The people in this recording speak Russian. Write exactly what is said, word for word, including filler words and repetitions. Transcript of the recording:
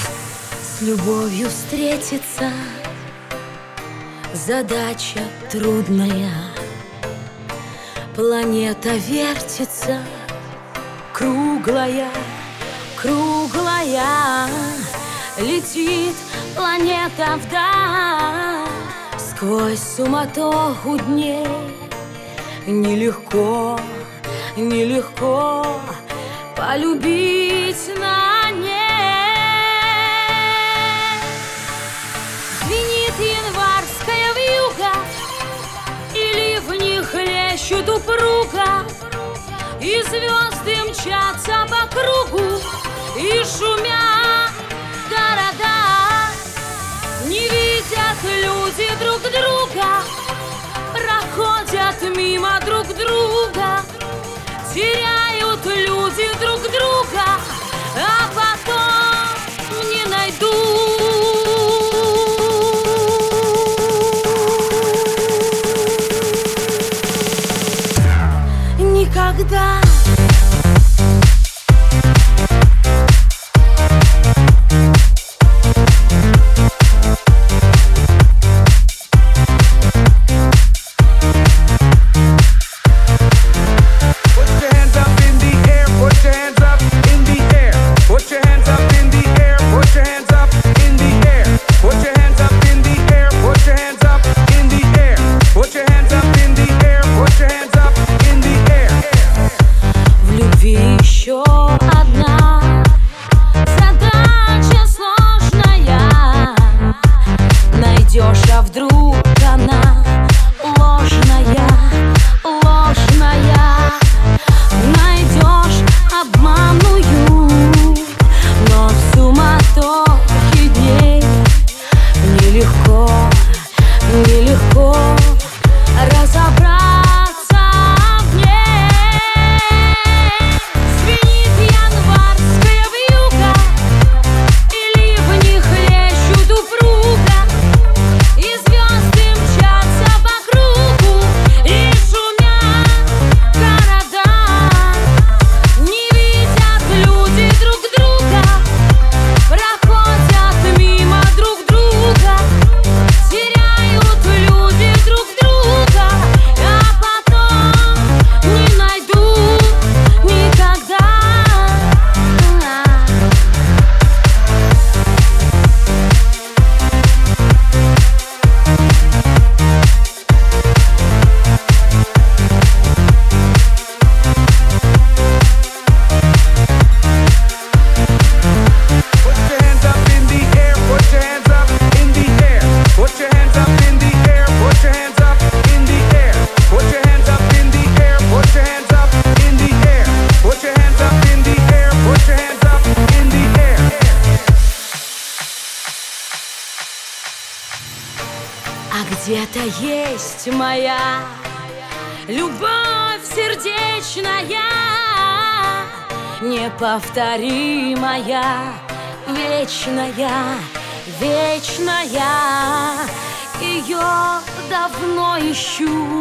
С любовью встретиться задача трудная. Планета вертится, круглая, круглая. Летит планета вдаль, сквозь суматоху дней. Нелегко, нелегко полюбить на ней. Звенит январская вьюга, и ливни хлещут упруго, и звезды мчатся по кругу, и шумят города. Не видят люди друг друга, проходят мимо друг друга, теряют люди друг друга, а потом не найдут никогда. Еще одна задача сложная. Найдешь, а вдруг она ложная, ложная. Найдешь обманную, но в суматохе дней нелегко, нелегко разобраться. А где-то есть моя любовь сердечная, неповторимая, вечная, вечная. Ее давно ищу.